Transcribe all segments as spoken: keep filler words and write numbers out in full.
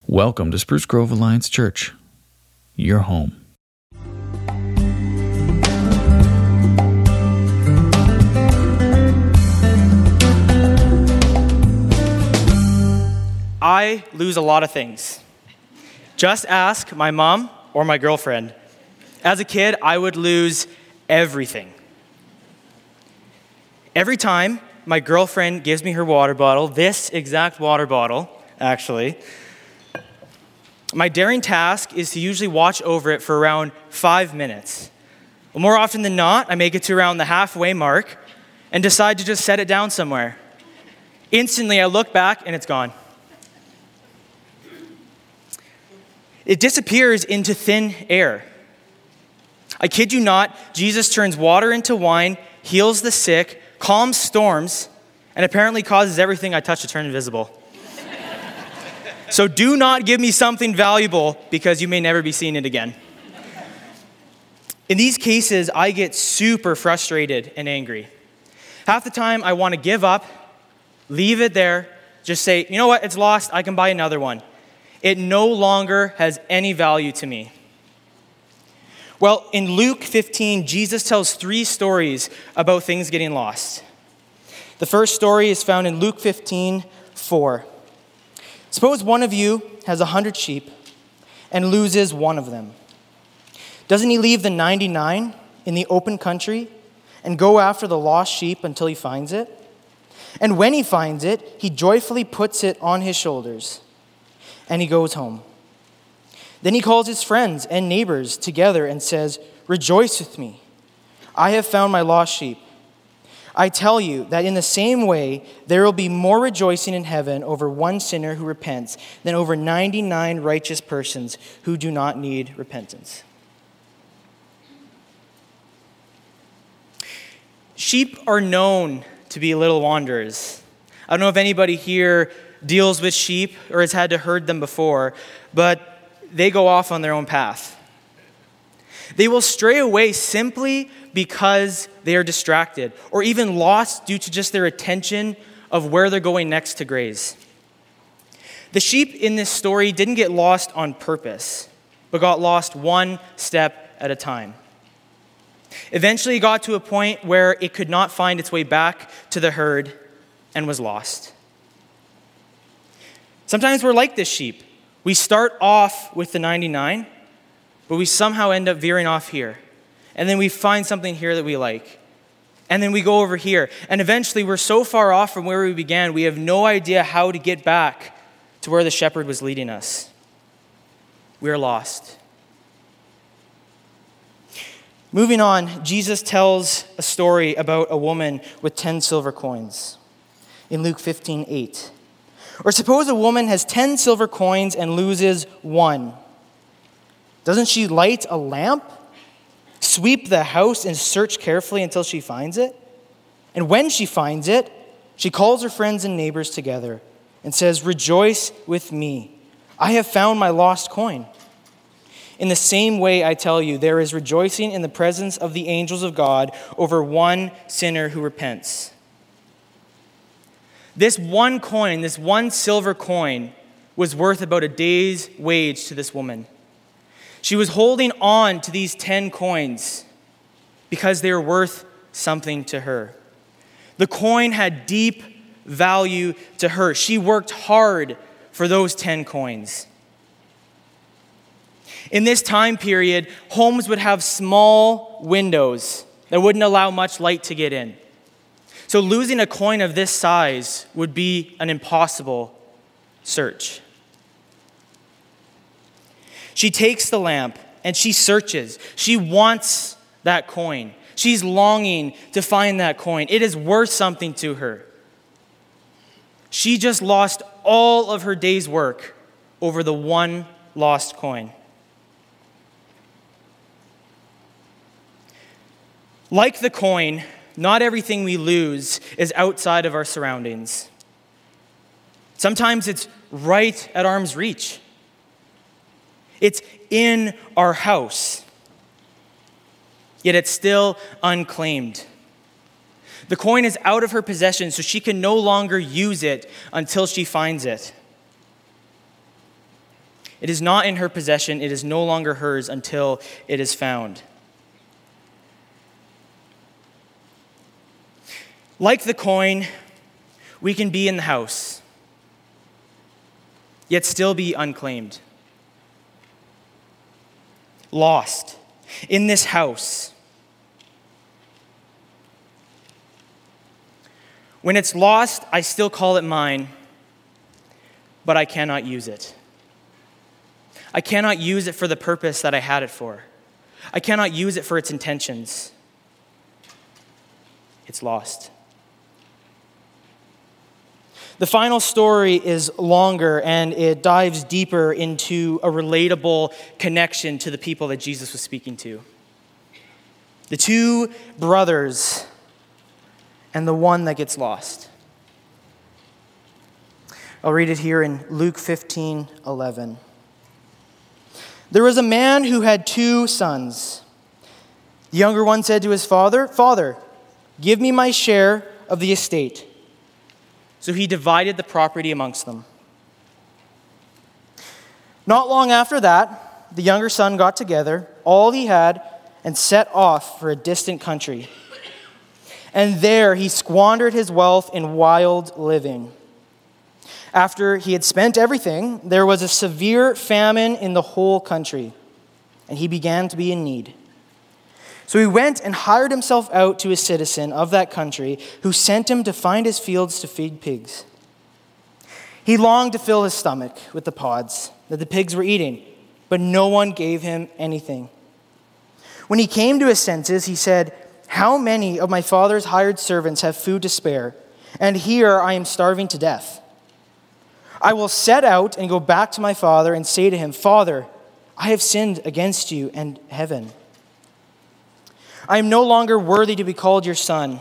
Welcome to Spruce Grove Alliance Church, your home. I lose a lot of things. Just ask my mom or my girlfriend. As a kid, I would lose everything. Every time my girlfriend gives me her water bottle, this exact water bottle, actually, my daring task is to usually watch over it for around five minutes. Well, more often than not, I make it to around the halfway mark and decide to just set it down somewhere. Instantly, I look back and it's gone. It disappears into thin air. I kid you not, Jesus turns water into wine, heals the sick, calms storms, and apparently causes everything I touch to turn invisible. So do not give me something valuable because you may never be seeing it again. In these cases, I get super frustrated and angry. Half the time, I want to give up, leave it there, just say, you know what, it's lost, I can buy another one. It no longer has any value to me. Well, in Luke fifteen, Jesus tells three stories about things getting lost. The first story is found in Luke fifteen four. Suppose one of you has a hundred sheep and loses one of them. Doesn't he leave the ninety-nine in the open country and go after the lost sheep until he finds it? And when he finds it, he joyfully puts it on his shoulders and he goes home. Then he calls his friends and neighbors together and says, "Rejoice with me. I have found my lost sheep." I tell you that in the same way, there will be more rejoicing in heaven over one sinner who repents than over ninety-nine righteous persons who do not need repentance. Sheep are known to be little wanderers. I don't know if anybody here deals with sheep or has had to herd them before, but they go off on their own path. They will stray away simply because they are distracted or even lost due to just their attention of where they're going next to graze. The sheep in this story didn't get lost on purpose, but got lost one step at a time. Eventually it got to a point where it could not find its way back to the herd and was lost. Sometimes we're like this sheep. We start off with the ninety-nine, but we somehow end up veering off here. And then we find something here that we like. And then we go over here. And eventually we're so far off from where we began, we have no idea how to get back to where the shepherd was leading us. We are lost. Moving on, Jesus tells a story about a woman with ten silver coins in Luke fifteen eight. Or suppose a woman has ten silver coins and loses one. Doesn't she light a lamp, sweep the house, and search carefully until she finds it? And when she finds it, she calls her friends and neighbors together and says, "Rejoice with me. I have found my lost coin." In the same way, I tell you, there is rejoicing in the presence of the angels of God over one sinner who repents. This one coin, this one silver coin, was worth about a day's wage to this woman. She was holding on to these ten coins because they were worth something to her. The coin had deep value to her. She worked hard for those ten coins. In this time period, homes would have small windows that wouldn't allow much light to get in. So losing a coin of this size would be an impossible search. She takes the lamp and she searches. She wants that coin. She's longing to find that coin. It is worth something to her. She just lost all of her day's work over the one lost coin. Like the coin, not everything we lose is outside of our surroundings. Sometimes it's right at arm's reach. It's in our house, yet it's still unclaimed. The coin is out of her possession, so she can no longer use it until she finds it. It is not in her possession. It is no longer hers until it is found. Like the coin, we can be in the house, yet still be unclaimed. Lost in this house. When it's lost, I still call it mine, but I cannot use it. I cannot use it for the purpose that I had it for. I cannot use it for its intentions. It's lost. The final story is longer, and it dives deeper into a relatable connection to the people that Jesus was speaking to. The two brothers and the one that gets lost. I'll read it here in Luke fifteen eleven. There was a man who had two sons. The younger one said to his father, "Father, give me my share of the estate." So he divided the property amongst them. Not long after that, the younger son got together all he had and set off for a distant country. And there he squandered his wealth in wild living. After he had spent everything, there was a severe famine in the whole country, and he began to be in need. So he went and hired himself out to a citizen of that country who sent him to find his fields to feed pigs. He longed to fill his stomach with the pods that the pigs were eating, but no one gave him anything. When he came to his senses, he said, "How many of my father's hired servants have food to spare, and here I am starving to death? I will set out and go back to my father and say to him, 'Father, I have sinned against you and heaven. I am no longer worthy to be called your son.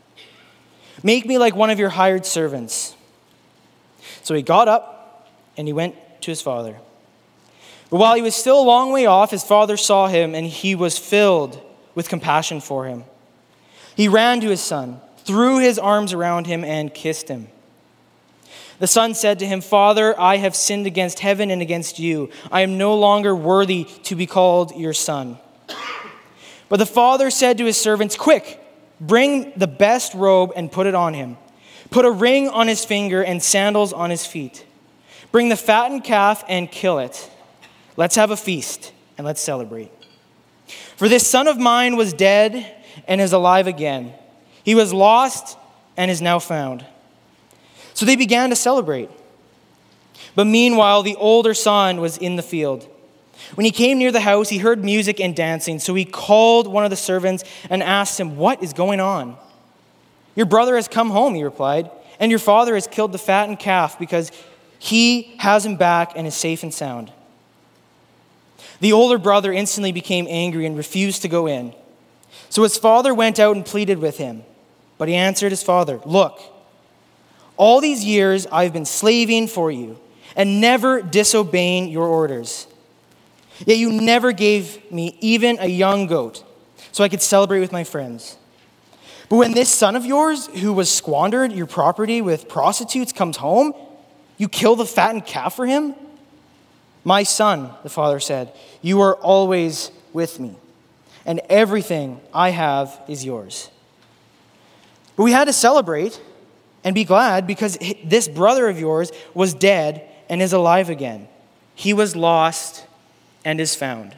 Make me like one of your hired servants.' So he got up and he went to his father. But while he was still a long way off, his father saw him, and he was filled with compassion for him. He ran to his son, threw his arms around him, and kissed him. The son said to him, 'Father, I have sinned against heaven and against you. I am no longer worthy to be called your son.' But the father said to his servants, 'Quick, bring the best robe and put it on him. Put a ring on his finger and sandals on his feet. Bring the fattened calf and kill it. Let's have a feast and let's celebrate. For this son of mine was dead and is alive again. He was lost and is now found.' So they began to celebrate. But meanwhile, the older son was in the field. When he came near the house, he heard music and dancing. So he called one of the servants and asked him, 'What is going on?' 'Your brother has come home,' he replied, 'and your father has killed the fattened calf because he has him back and is safe and sound.' The older brother instantly became angry and refused to go in. So his father went out and pleaded with him. But he answered his father, 'Look, all these years I've been slaving for you and never disobeying your orders. Yet you never gave me even a young goat so I could celebrate with my friends. But when this son of yours, who was squandered your property with prostitutes, comes home, you kill the fattened calf for him?' 'My son,' the father said, 'you are always with me, and everything I have is yours.' But we had to celebrate and be glad because this brother of yours was dead and is alive again. He was lost and is found."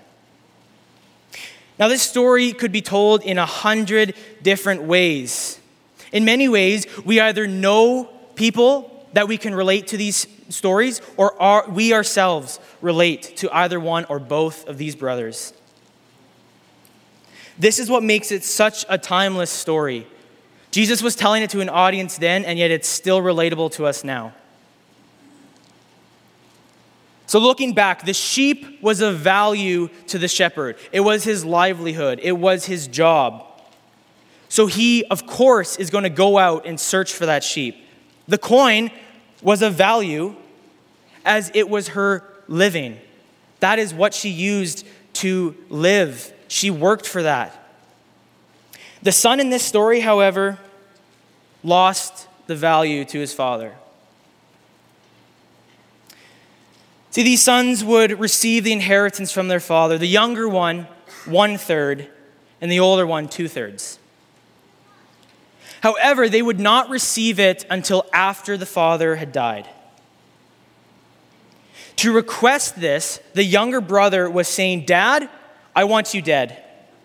Now, this story could be told in a hundred different ways. In many ways, we either know people that we can relate to these stories, or are, we ourselves relate to either one or both of these brothers. This is what makes it such a timeless story. Jesus was telling it to an audience then, and yet it's still relatable to us now. So looking back, the sheep was of value to the shepherd. It was his livelihood. It was his job. So he, of course, is going to go out and search for that sheep. The coin was of value as it was her living. That is what she used to live. She worked for that. The son in this story, however, lost the value to his father. See, these sons would receive the inheritance from their father. The younger one, one-third, and the older one, two-thirds. However, they would not receive it until after the father had died. To request this, the younger brother was saying, "Dad, I want you dead.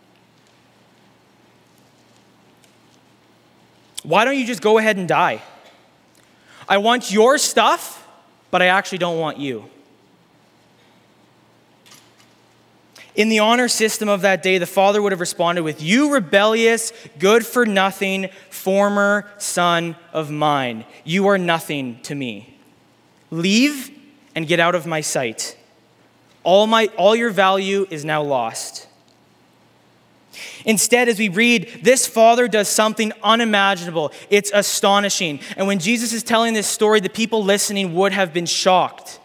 Why don't you just go ahead and die? I want your stuff, but I actually don't want you." In the honor system of that day, the father would have responded with, "You rebellious, good-for-nothing, former son of mine. You are nothing to me. Leave and get out of my sight. All my, all your value is now lost." Instead, as we read, this father does something unimaginable. It's astonishing. And when Jesus is telling this story, the people listening would have been shocked.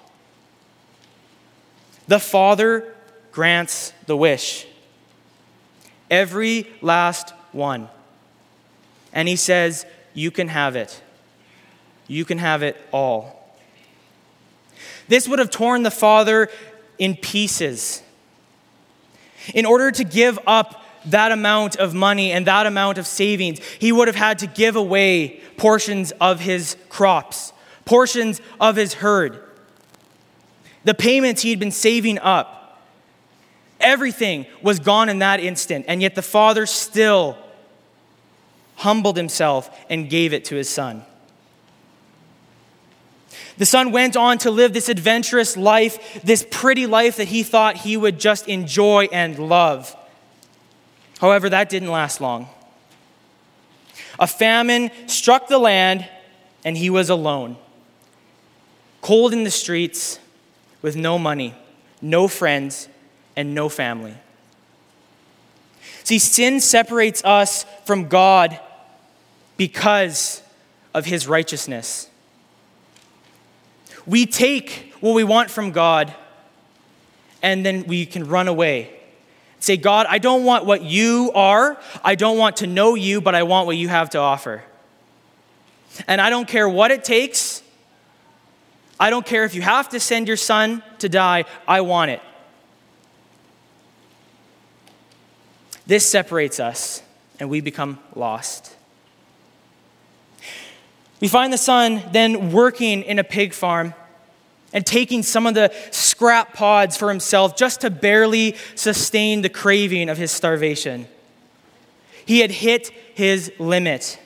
The father grants the wish. Every last one. And he says, "You can have it. You can have it all." This would have torn the father in pieces. In order to give up that amount of money and that amount of savings, he would have had to give away portions of his crops, portions of his herd, the payments he'd been saving up. Everything was gone in that instant, and yet the father still humbled himself and gave it to his son. The son went on to live this adventurous life, this pretty life that he thought he would just enjoy and love. However, that didn't last long. A famine struck the land, and he was alone. Cold in the streets, with no money, no friends, and no family. See, sin separates us from God because of his righteousness. We take what we want from God, and then we can run away. Say, "God, I don't want what you are. I don't want to know you, but I want what you have to offer. And I don't care what it takes. I don't care if you have to send your son to die. I want it." This separates us, and we become lost. We find the son then working in a pig farm and taking some of the scrap pods for himself just to barely sustain the craving of his starvation. He had hit his limit.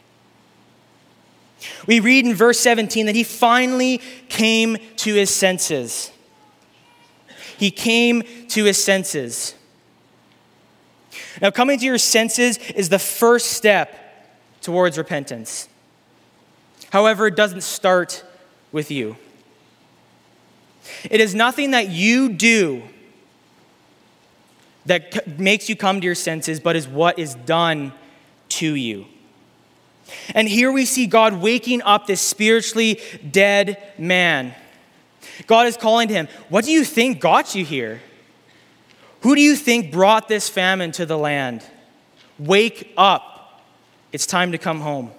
We read in verse seventeen that he finally came to his senses. He came to his senses. Now, coming to your senses is the first step towards repentance. However, it doesn't start with you. It is nothing that you do that makes you come to your senses, but is what is done to you. And here we see God waking up this spiritually dead man. God is calling to him, "What do you think got you here? Who do you think brought this famine to the land? Wake up. It's time to come home."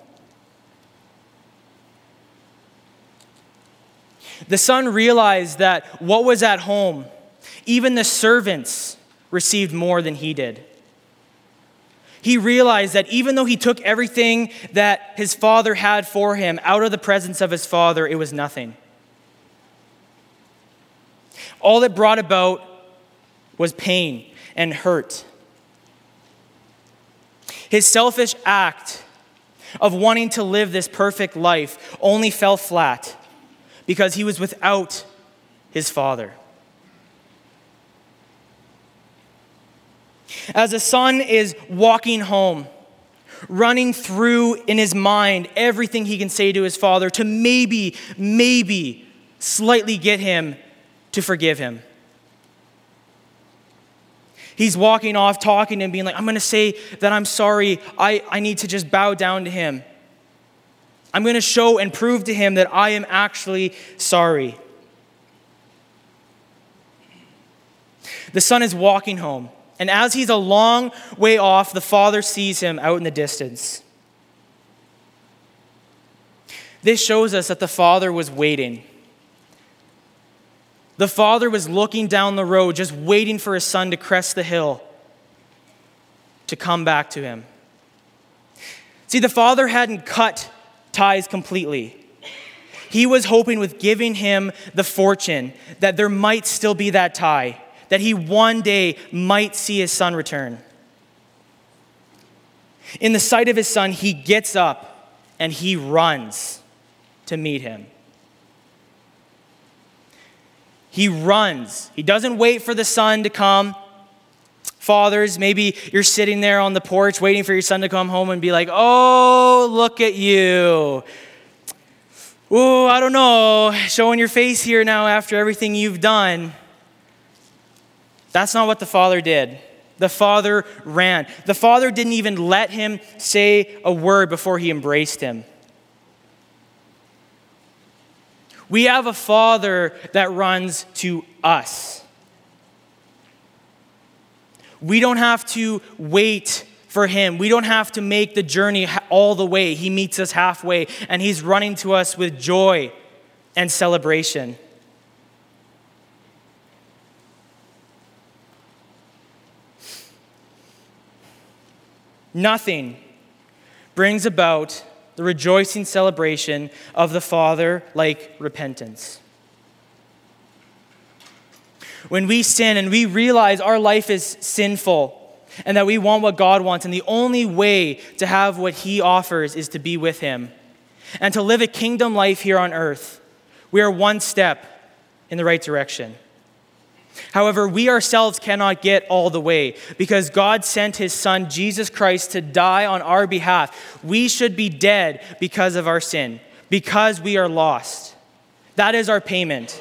The son realized that what was at home, even the servants received more than he did. He realized that even though he took everything that his father had for him out of the presence of his father, it was nothing. All it brought about was pain and hurt. His selfish act of wanting to live this perfect life only fell flat because he was without his father. As a son is walking home, running through in his mind everything he can say to his father to maybe, maybe slightly get him to forgive him. He's walking off, talking and being like, "I'm going to say that I'm sorry. I, I need to just bow down to him. I'm going to show and prove to him that I am actually sorry." The son is walking home, and as he's a long way off, the father sees him out in the distance. This shows us that the father was waiting. The father was looking down the road, just waiting for his son to crest the hill to come back to him. See, the father hadn't cut ties completely. He was hoping with giving him the fortune that there might still be that tie, that he one day might see his son return. In the sight of his son, he gets up and he runs to meet him. He runs. He doesn't wait for the son to come. Fathers, maybe you're sitting there on the porch waiting for your son to come home and be like, oh, look at you. Oh, I don't know, showing your face here now after everything you've done. That's not what the father did. The father ran. The father didn't even let him say a word before he embraced him. We have a father that runs to us. We don't have to wait for him. We don't have to make the journey all the way. He meets us halfway, and he's running to us with joy and celebration. Nothing brings about the rejoicing celebration of the Father like repentance. When we sin and we realize our life is sinful and that we want what God wants, and the only way to have what he offers is to be with him and to live a kingdom life here on earth, we are one step in the right direction. However, we ourselves cannot get all the way because God sent his son, Jesus Christ, to die on our behalf. We should be dead because of our sin, because we are lost. That is our payment.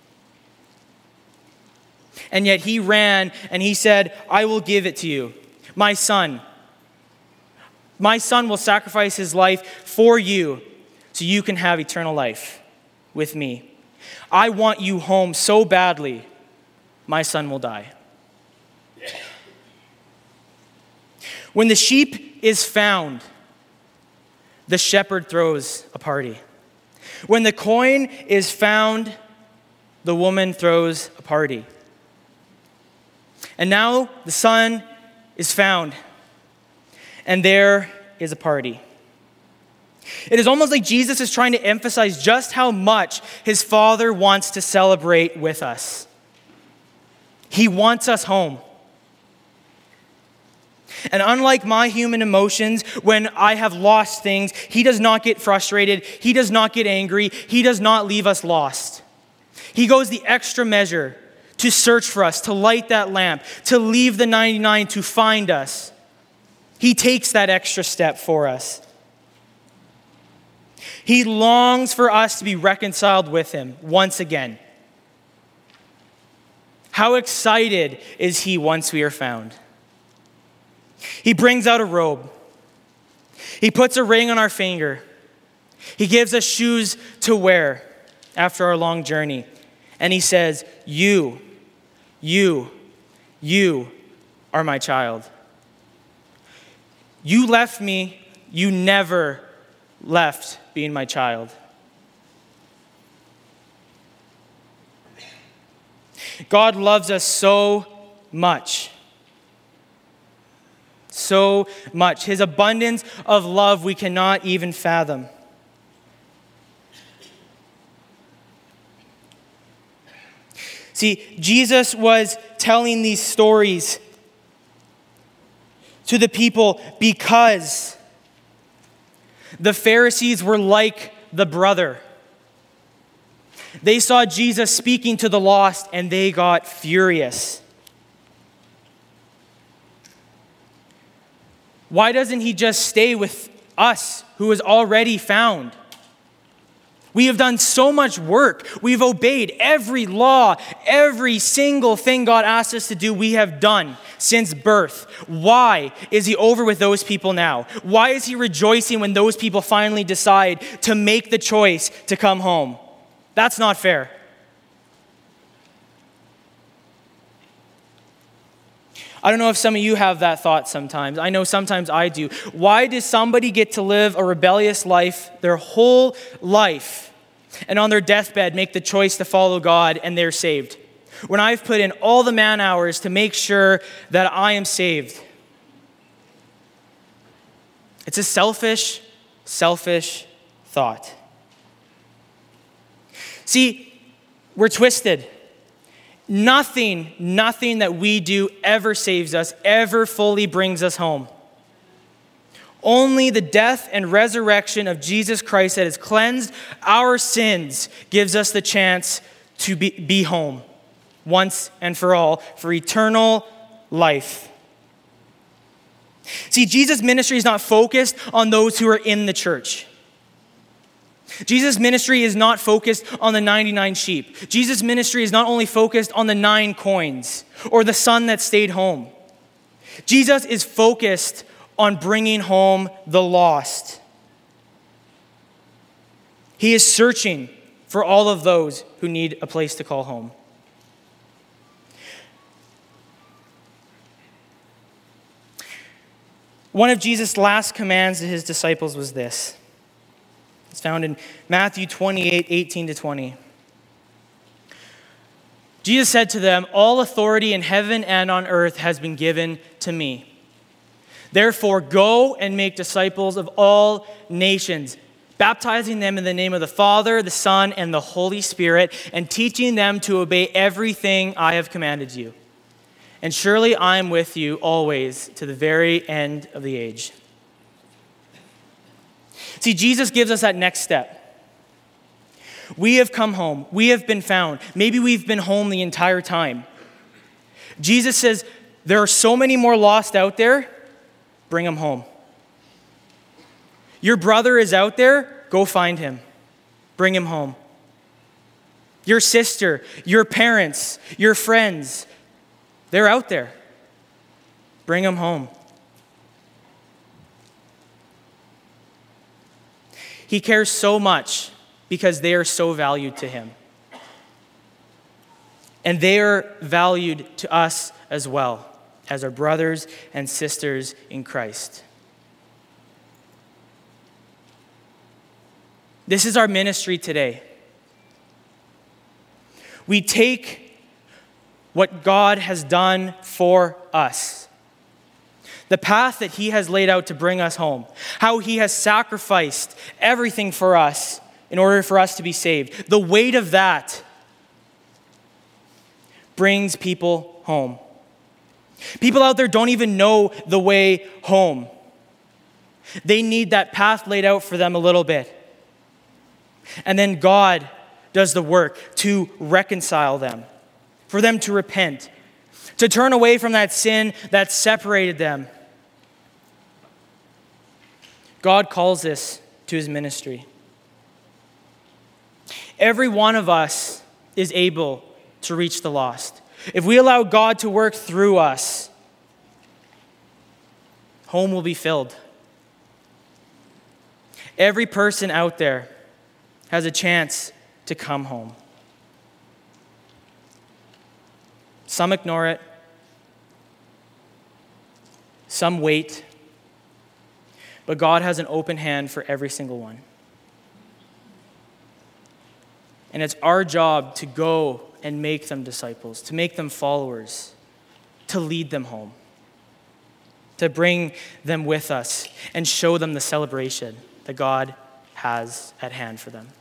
And yet he ran and he said, I will give it to you, my son. My son will sacrifice his life for you so you can have eternal life with me. I want you home so badly. My son will die. When the sheep is found, the shepherd throws a party. When the coin is found, the woman throws a party. And now the son is found, and there is a party. It is almost like Jesus is trying to emphasize just how much his Father wants to celebrate with us. He wants us home. And unlike my human emotions, when I have lost things, he does not get frustrated. He does not get angry. He does not leave us lost. He goes the extra measure to search for us, to light that lamp, to leave the ninety-nine to find us. He takes that extra step for us. He longs for us to be reconciled with him once again. How excited is he once we are found? He brings out a robe. He puts a ring on our finger. He gives us shoes to wear after our long journey. And he says, you, you, you are my child. You left me. You never left being my child. God loves us so much. So much. His abundance of love we cannot even fathom. See, Jesus was telling these stories to the people because the Pharisees were like the brother. They saw Jesus speaking to the lost and they got furious. Why doesn't he just stay with us who is already found? We have done so much work. We've obeyed every law, every single thing God asked us to do, we have done since birth. Why is he over with those people now? Why is he rejoicing when those people finally decide to make the choice to come home? That's not fair. I don't know if some of you have that thought sometimes. I know sometimes I do. Why does somebody get to live a rebellious life their whole life and on their deathbed make the choice to follow God and they're saved. When I've put in all the man hours to make sure that I am saved. It's a selfish, selfish thought. See, we're twisted. Nothing, nothing that we do ever saves us, ever fully brings us home. Only the death and resurrection of Jesus Christ that has cleansed our sins gives us the chance to be, be home once and for all for eternal life. See, Jesus' ministry is not focused on those who are in the church. Jesus' ministry is not focused on the ninety-nine sheep. Jesus' ministry is not only focused on the nine coins or the son that stayed home. Jesus is focused on bringing home the lost. He is searching for all of those who need a place to call home. One of Jesus' last commands to his disciples was this. It's found in Matthew twenty-eight, eighteen to twenty. Jesus said to them, "All authority in heaven and on earth has been given to me. Therefore, go and make disciples of all nations, baptizing them in the name of the Father, the Son, and the Holy Spirit, and teaching them to obey everything I have commanded you. And surely I am with you always to the very end of the age." See, Jesus gives us that next step. We have come home. We have been found. Maybe we've been home the entire time. Jesus says, there are so many more lost out there, bring them home. Your brother is out there, go find him. Bring him home. Your sister, your parents, your friends, they're out there. Bring them home. He cares so much because they are so valued to him. And they are valued to us as well, as our brothers and sisters in Christ. This is our ministry today. We take what God has done for us, the path that he has laid out to bring us home, how he has sacrificed everything for us in order for us to be saved. The weight of that brings people home. People out there don't even know the way home. They need that path laid out for them a little bit. And then God does the work to reconcile them, for them to repent, to turn away from that sin that separated them. God calls this to his ministry. Every one of us is able to reach the lost. If we allow God to work through us, home will be filled. Every person out there has a chance to come home. Some ignore it. Some wait. But God has an open hand for every single one. And it's our job to go and make them disciples, to make them followers, to lead them home, to bring them with us and show them the celebration that God has at hand for them.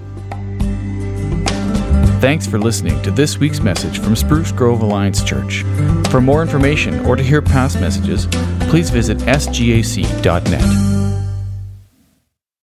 Thanks for listening to this week's message from Spruce Grove Alliance Church. For more information or to hear past messages, please visit s g a c dot net.